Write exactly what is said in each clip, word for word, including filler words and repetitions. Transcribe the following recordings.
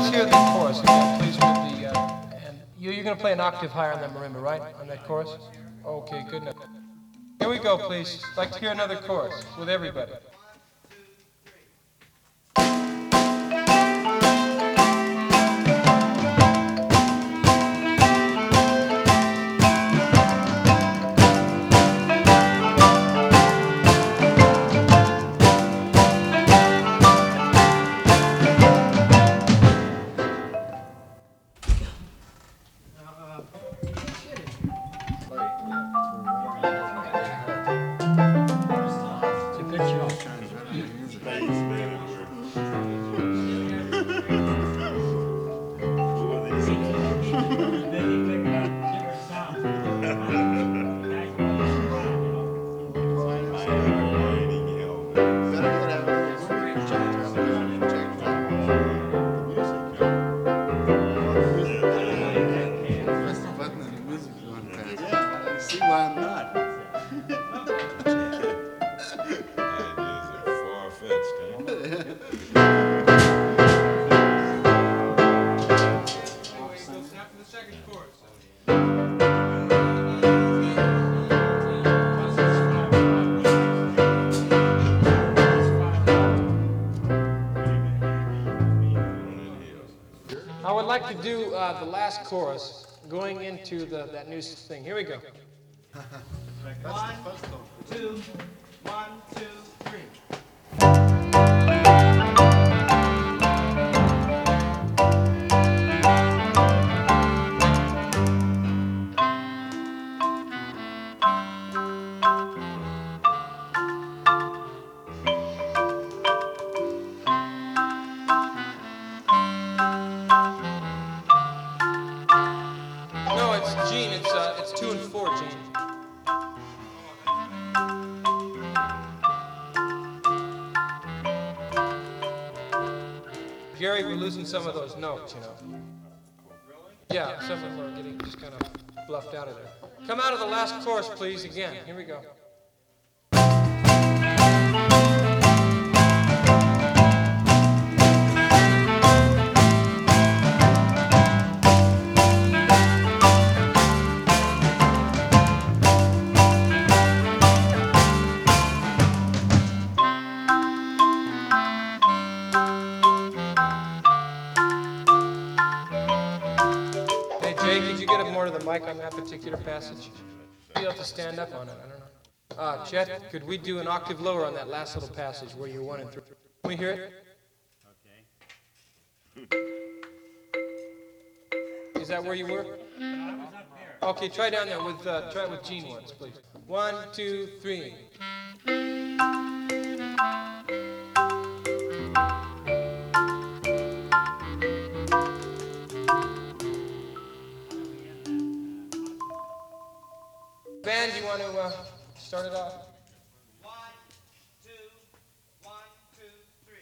let's hear the chorus again, please, with the, uh, and you, you're going to play an octave higher on that marimba, right, on that chorus? Okay, good enough. Here we go, please. I'd like to hear another chorus with everybody. I would like to do uh, the last chorus going into the, that new thing. Here we go. One, two, one, two, three. No, it's Gene. It's uh, it's two and four, Gene. Gary, we're losing some of those notes, you know. Yeah, some of them are getting just kind of bluffed out of there. Come out of the last chorus, please, again. Here we go. Hey, Jay, could you get up more to the mic on that particular passage? You'll have to stand up on it. I don't know. Uh, Chet, could we do an octave lower on that last little passage where you're one and three? Can we hear it? Okay. Is that where you were? Okay, try down there with uh, try it with Gene once, please. One, two, three. Band, do you want to uh, start it off? One, two, one, two, three.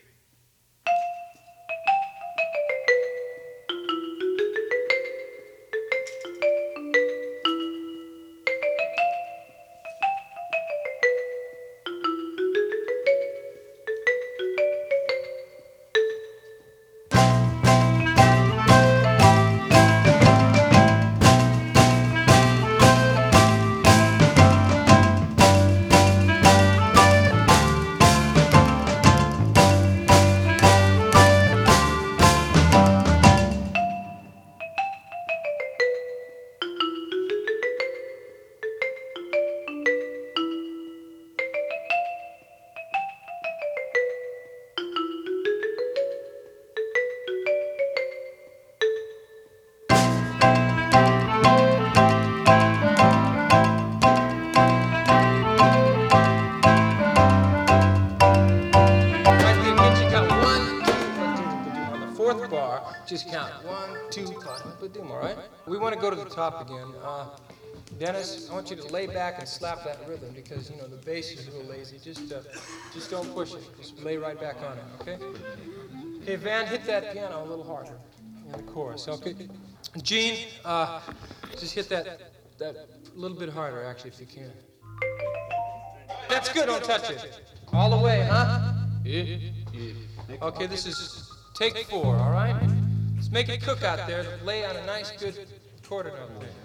Just count. One, two, ba-doom, all right? We want to go to the top again. Uh, Dennis, I want you to lay back and slap that rhythm because, you know, the bass is a little lazy. Just, uh, just don't push it. Just lay right back on it, okay? Okay, Van, hit that piano a little harder in the chorus, okay? Gene, uh, just hit that, that little bit harder, actually, if you can. That's good, don't touch it. All the way, huh? Yeah, yeah. Okay, this is take four, all right? Make it cook out there. Lay on a nice, good quarter note there.